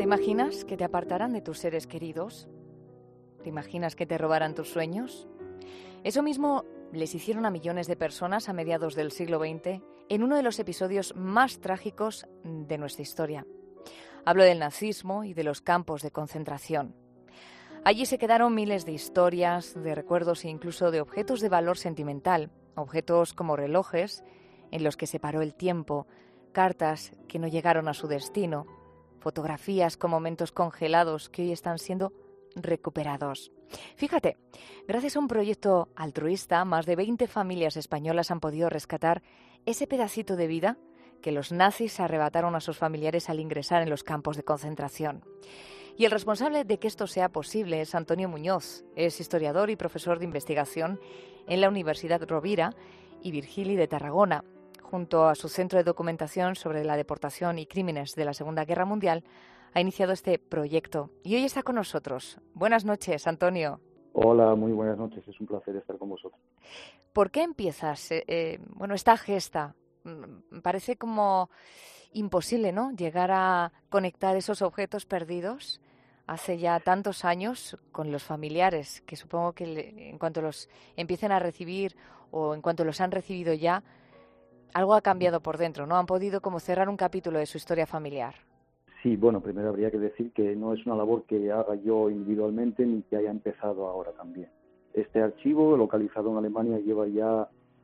imaginas que te apartaran de tus seres queridos? ¿Te imaginas que te robaran tus sueños? Eso mismo les hicieron a millones de personas a mediados del siglo XX en uno de los episodios más trágicos de nuestra historia. Hablo del nazismo y de los campos de concentración. Allí se quedaron miles de historias, de recuerdos e incluso de objetos de valor sentimental, objetos como relojes en los que se paró el tiempo, cartas que no llegaron a su destino, fotografías con momentos congelados que hoy están siendo recuperados. Fíjate, gracias a un proyecto altruista, más de 20 familias españolas han podido rescatar ese pedacito de vida que los nazis arrebataron a sus familiares al ingresar en los campos de concentración. Y el responsable de que esto sea posible es Antonio Muñoz. Es historiador y profesor de investigación en la Universidad Rovira y Virgili de Tarragona. Junto a su centro de documentación sobre la deportación y crímenes de la Segunda Guerra Mundial, ha iniciado este proyecto. Y hoy está con nosotros. Buenas noches, Antonio. Hola, muy buenas noches. Es un placer estar con vosotros. ¿Por qué empiezas esta gesta? Parece como imposible, ¿no?, llegar a conectar esos objetos perdidos hace ya tantos años con los familiares, que supongo que en cuanto los empiecen a recibir o en cuanto los han recibido ya, algo ha cambiado por dentro, ¿no? Han podido como cerrar un capítulo de su historia familiar. Sí, bueno, primero habría que decir que no es una labor que haga yo individualmente ni que haya empezado ahora también. Este archivo, localizado en Alemania, lleva ya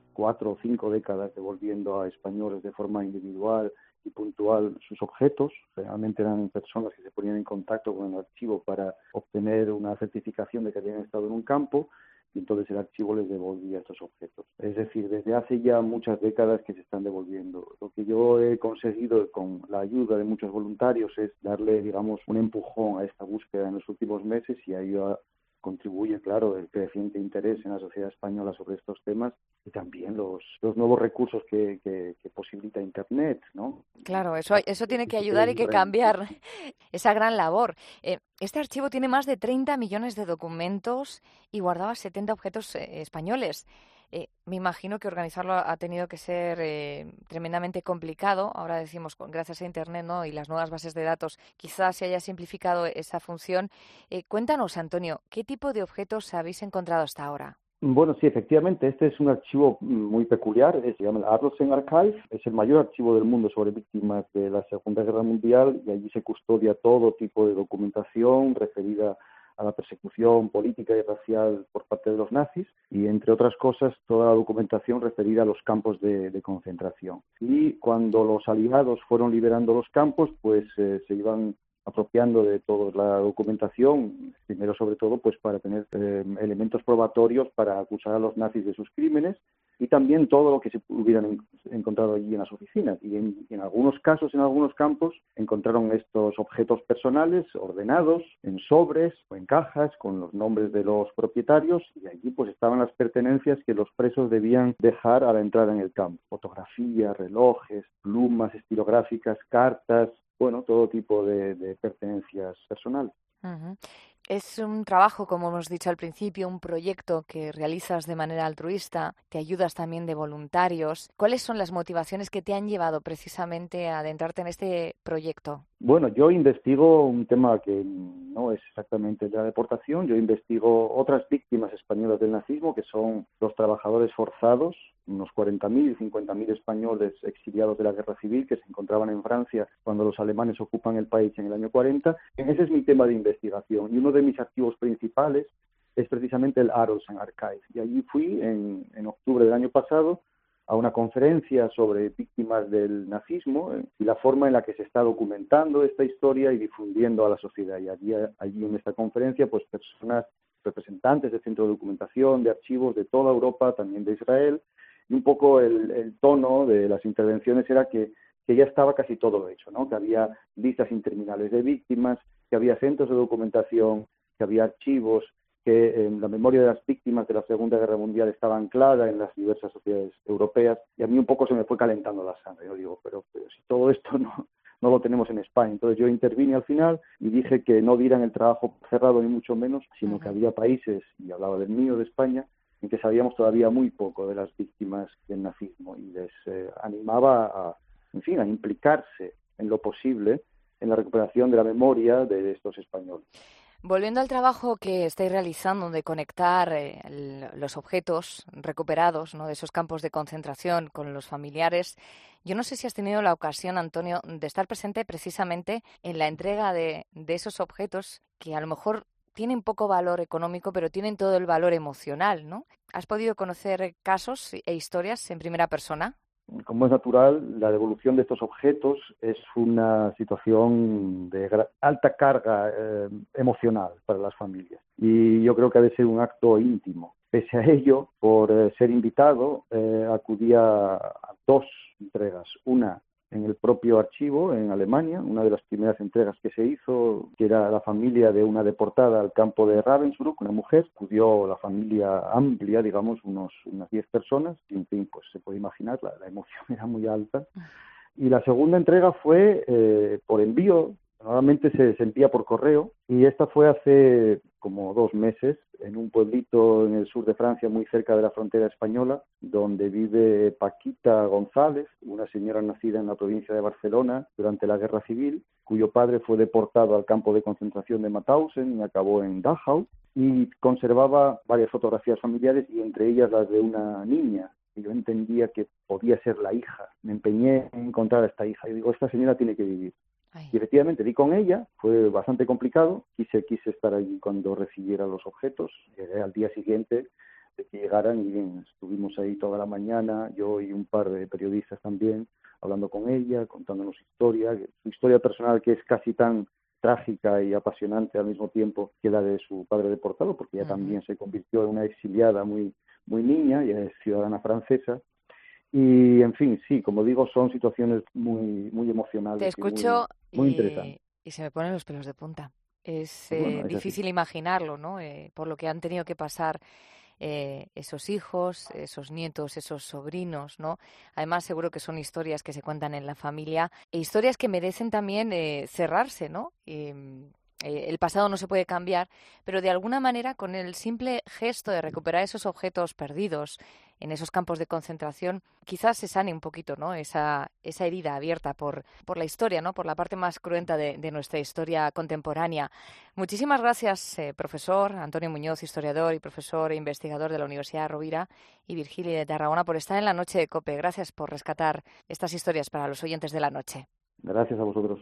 4 o 5 décadas devolviendo a españoles de forma individual y puntual sus objetos. Realmente eran personas que se ponían en contacto con el archivo para obtener una certificación de que habían estado en un campo, y entonces el archivo les devolvía estos objetos. Es decir, desde hace ya muchas décadas que se están devolviendo. Lo que yo he conseguido con la ayuda de muchos voluntarios es darle, digamos, un empujón a esta búsqueda en los últimos meses, y ahí contribuye, claro, el creciente interés en la sociedad española sobre estos temas y también los nuevos recursos que posibilita Internet, ¿no? Claro, eso tiene que ayudar y que cambiar esa gran labor. Este archivo tiene más de 30 millones de documentos y guardaba 70 objetos españoles. Me imagino que organizarlo ha tenido que ser tremendamente complicado. Ahora decimos, gracias a Internet, ¿no?, y las nuevas bases de datos, quizás se haya simplificado esa función. Cuéntanos, Antonio, ¿qué tipo de objetos habéis encontrado hasta ahora? Bueno, sí, efectivamente, este es un archivo muy peculiar, se llama el Arlsen Archive, es el mayor archivo del mundo sobre víctimas de la Segunda Guerra Mundial, y allí se custodia todo tipo de documentación referida a la persecución política y racial por parte de los nazis, y entre otras cosas toda la documentación referida a los campos de concentración. Y cuando los aliados fueron liberando los campos, pues se iban apropiando de toda la documentación, primero sobre todo pues para tener elementos probatorios para acusar a los nazis de sus crímenes, y también todo lo que se hubieran encontrado allí en las oficinas. Y en algunos casos, en algunos campos, encontraron estos objetos personales ordenados en sobres o en cajas con los nombres de los propietarios, y allí pues estaban las pertenencias que los presos debían dejar a la entrada en el campo. Fotografías, relojes, plumas estilográficas, cartas, bueno, todo tipo de pertenencias personales. Uh-huh. Es un trabajo, como hemos dicho al principio, un proyecto que realizas de manera altruista, te ayudas también de voluntarios. ¿Cuáles son las motivaciones que te han llevado precisamente a adentrarte en este proyecto? Bueno, yo investigo un tema que no es exactamente de la deportación. Yo investigo otras víctimas españolas del nazismo, que son los trabajadores forzados, unos 40.000 y 50.000 españoles exiliados de la guerra civil que se encontraban en Francia cuando los alemanes ocupan el país en el año 40. Ese es mi tema de investigación, y uno de mis archivos principales es precisamente el Arlsen Archive. Y allí fui en octubre del año pasado a una conferencia sobre víctimas del nazismo y la forma en la que se está documentando esta historia y difundiendo a la sociedad. Y allí en esta conferencia, pues personas, representantes del Centro de Documentación, de archivos de toda Europa, también de Israel, y un poco el tono de las intervenciones era que ya estaba casi todo hecho, ¿no? Que había listas interminables de víctimas, que había centros de documentación, que había archivos, que la memoria de las víctimas de la Segunda Guerra Mundial estaba anclada en las diversas sociedades europeas, y a mí un poco se me fue calentando la sangre. Yo digo, pero si todo esto no lo tenemos en España. Entonces yo intervine al final y dije que no dieran el trabajo cerrado ni mucho menos, sino que había países, y hablaba del mío, de España, en que sabíamos todavía muy poco de las víctimas del nazismo, y les animaba a implicarse en lo posible en la recuperación de la memoria de estos españoles. Volviendo al trabajo que estáis realizando de conectar los objetos recuperados, ¿no?, de esos campos de concentración con los familiares, yo no sé si has tenido la ocasión, Antonio, de estar presente precisamente en la entrega de esos objetos que a lo mejor tienen poco valor económico, pero tienen todo el valor emocional, ¿no? ¿Has podido conocer casos e historias en primera persona? Como es natural, la devolución de estos objetos es una situación de alta carga emocional para las familias. Y yo creo que ha de ser un acto íntimo. Pese a ello, por ser invitado, acudí a 2 entregas. Una en el propio archivo en Alemania, una de las primeras entregas que se hizo, que era la familia de una deportada al campo de Ravensbrück, una mujer, acudió la familia amplia, digamos, unas 10 personas, y en fin, pues se puede imaginar, la emoción era muy alta. Y la segunda entrega fue por envío, normalmente se envía por correo, y esta fue hace como 2 meses, en un pueblito en el sur de Francia, muy cerca de la frontera española, donde vive Paquita González, una señora nacida en la provincia de Barcelona durante la Guerra Civil, cuyo padre fue deportado al campo de concentración de Mauthausen y acabó en Dachau, y conservaba varias fotografías familiares, y entre ellas las de una niña, y yo entendía que podía ser la hija. Me empeñé en encontrar a esta hija, y digo, esta señora tiene que vivir. Ay. Y efectivamente di con ella, fue bastante complicado, quise estar allí cuando recibiera los objetos, llegué al día siguiente de que llegaran y bien, estuvimos ahí toda la mañana, yo y un par de periodistas también, hablando con ella, contándonos su historia personal, que es casi tan trágica y apasionante al mismo tiempo que la de su padre deportado, porque ella también se convirtió en una exiliada muy niña, ella es ciudadana francesa. Y, en fin, sí, como digo, son situaciones muy emocionales. Te escucho muy interesantes. y se me ponen los pelos de punta. Es Pues bueno, es difícil así. imaginarlo, ¿no? Por lo que han tenido que pasar esos hijos, esos nietos, esos sobrinos, ¿no? Además, seguro que son historias que se cuentan en la familia e historias que merecen también cerrarse, ¿no? El pasado no se puede cambiar, pero de alguna manera con el simple gesto de recuperar esos objetos perdidos en esos campos de concentración, quizás se sane un poquito, ¿no? Esa herida abierta por la historia, ¿no? Por la parte más cruenta de nuestra historia contemporánea. Muchísimas gracias, profesor Antonio Muñoz, historiador y profesor e investigador de la Universidad Rovira, y Virgili de Tarragona, por estar en la noche de COPE. Gracias por rescatar estas historias para los oyentes de la noche. Gracias a vosotros.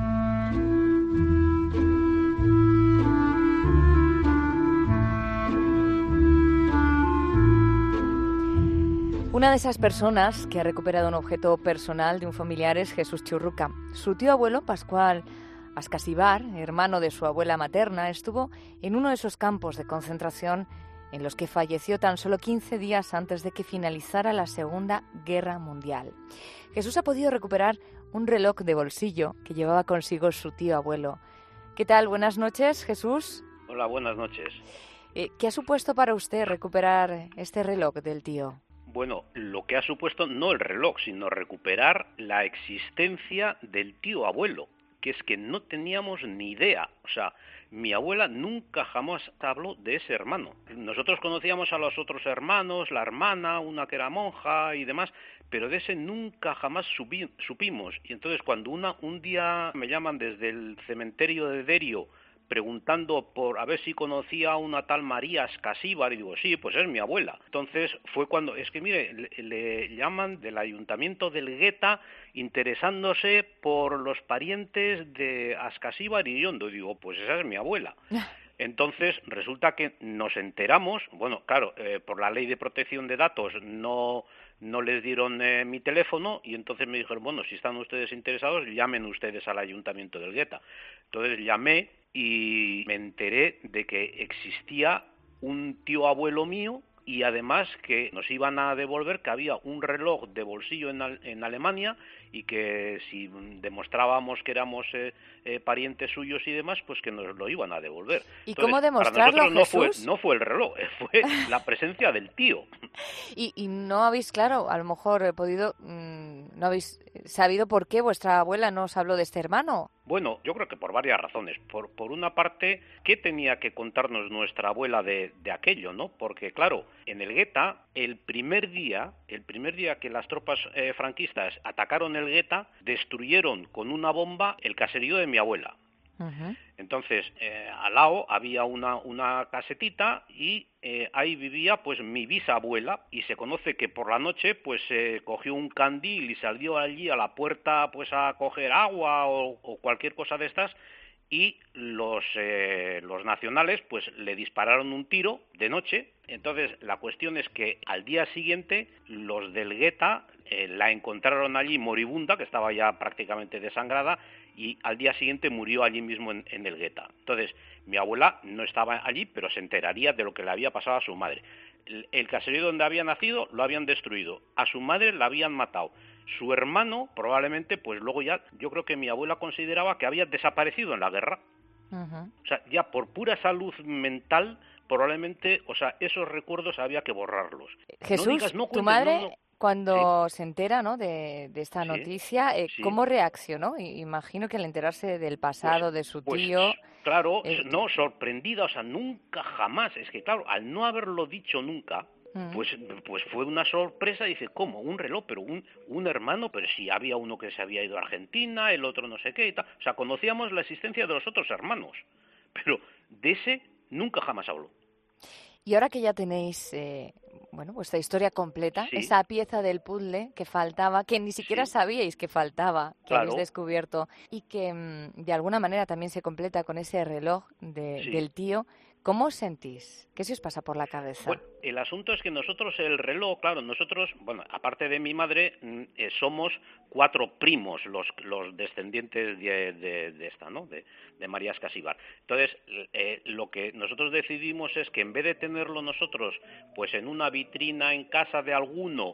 Una de esas personas que ha recuperado un objeto personal de un familiar es Jesús Churruca. Su tío abuelo, Pascual Ascasíbar, hermano de su abuela materna, estuvo en uno de esos campos de concentración en los que falleció tan solo 15 días antes de que finalizara la Segunda Guerra Mundial. Jesús ha podido recuperar un reloj de bolsillo que llevaba consigo su tío abuelo. ¿Qué tal? Buenas noches, Jesús. Hola, buenas noches. ¿Qué ha supuesto para usted recuperar este reloj del tío? Bueno, lo que ha supuesto no el reloj, sino recuperar la existencia del tío abuelo, que es que no teníamos ni idea. O sea, mi abuela nunca jamás habló de ese hermano. Nosotros conocíamos a los otros hermanos, la hermana, una que era monja y demás, pero de ese nunca jamás supimos. Y entonces cuando un día me llaman desde el cementerio de Derio preguntando por a ver si conocía a una tal María Ascasíbar, y digo, sí, pues es mi abuela. Entonces fue cuando, es que mire, le llaman del ayuntamiento del Gueta interesándose por los parientes de Ascasíbar y Iriondo. Digo, pues esa es mi abuela. Entonces resulta que nos enteramos, bueno, claro, por la ley de protección de datos no les dieron mi teléfono, y entonces me dijeron, bueno, si están ustedes interesados, llamen ustedes al ayuntamiento del Gueta. Entonces llamé y me enteré de que existía un tío abuelo mío, y además que nos iban a devolver, que había un reloj de bolsillo en Alemania, y que si demostrábamos que éramos parientes suyos y demás, pues que nos lo iban a devolver. ¿Y entonces, cómo demostrarlo, para nosotros Jesús? no fue el reloj, fue la presencia del tío. Y no habéis, claro, a lo mejor podido no habéis sabido por qué vuestra abuela no os habló de este hermano. Bueno, yo creo que por varias razones. Por una parte, ¿qué tenía que contarnos nuestra abuela de aquello, no? Porque, claro, en el Gueta, el primer día que las tropas franquistas atacaron el Gueta, destruyeron con una bomba el caserío de mi abuela. Uh-huh. Entonces, al lado había una casetita y ahí vivía pues mi bisabuela, y se conoce que por la noche pues cogió un candil y salió allí a la puerta pues a coger agua o cualquier cosa de estas, y los nacionales pues le dispararon un tiro de noche. Entonces la cuestión es que al día siguiente los del Gueta la encontraron allí moribunda, que estaba ya prácticamente desangrada, y al día siguiente murió allí mismo en el Gueta. Entonces mi abuela no estaba allí, pero se enteraría de lo que le había pasado a su madre. El caserío donde había nacido lo habían destruido, a su madre la habían matado. Su hermano, probablemente, pues luego ya, yo creo que mi abuela consideraba que había desaparecido en la guerra. Uh-huh. O sea, ya por pura salud mental, probablemente, o sea, esos recuerdos había que borrarlos. Jesús, No digas, no tu cuentes, madre, no. cuando se entera, ¿no?, de esta Sí, noticia, sí. ¿cómo reaccionó? Imagino que al enterarse del pasado de su tío... Claro, no, sorprendida, o sea, nunca jamás. Es que, claro, al no haberlo dicho nunca, pues fue una sorpresa. Dice, ¿cómo? Un reloj, pero un hermano, pero si había uno que se había ido a Argentina, el otro no sé qué y tal. O sea, conocíamos la existencia de los otros hermanos, pero de ese nunca jamás habló. Y ahora que ya tenéis, vuestra historia completa, Sí. esa pieza del puzzle que faltaba, que ni siquiera Sí. sabíais que faltaba, que Claro. habéis descubierto, y que de alguna manera también se completa con ese reloj Sí. del tío, ¿cómo os sentís? ¿Qué se os pasa por la cabeza? Bueno, el asunto es que nosotros el reloj, claro, nosotros, bueno, aparte de mi madre, somos 4 primos los descendientes de esta, ¿no? De María Escasíbar. Entonces, lo que nosotros decidimos es que en vez de tenerlo nosotros, pues en una vitrina en casa de alguno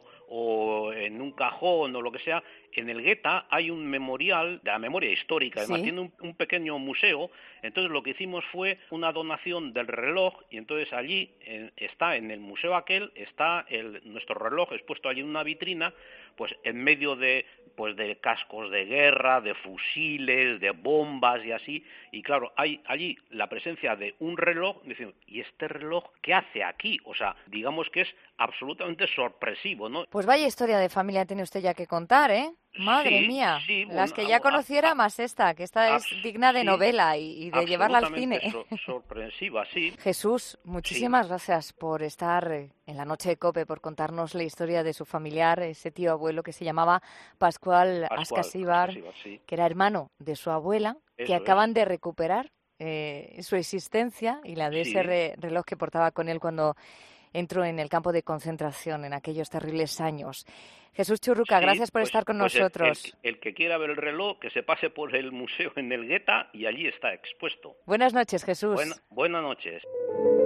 o en un cajón o lo que sea, en el Gueta hay un memorial de la memoria histórica, además ¿Sí? tiene un pequeño museo. Entonces lo que hicimos fue una donación del reloj, y entonces allí está en el museo aquel, está nuestro reloj expuesto allí en una vitrina, pues en medio de cascos de guerra, de fusiles, de bombas y así. Y claro, hay allí la presencia de un reloj, diciendo, ¿y este reloj qué hace aquí? O sea, digamos que es absolutamente sorpresivo, ¿no? Pues vaya historia de familia tiene usted ya que contar, ¿eh? Madre Sí, mía, sí, las bueno, que ya conociera más esta, que esta es digna de sí, novela y de llevarla al cine. absolutamente sorpresiva, sí. Jesús, muchísimas gracias por estar en la noche de COPE, por contarnos la historia de su familiar, ese tío abuelo que se llamaba Pascual Ascasíbar, sí. que era hermano de su abuela, que Eso acaban de recuperar su existencia y la de Sí. ese reloj que portaba con él cuando entró en el campo de concentración en aquellos terribles años. Jesús Churruca, Sí, gracias por estar con pues nosotros. el que quiera ver el reloj, que se pase por el museo en el Gueta y allí está expuesto. Buenas noches, Jesús. Buenas noches.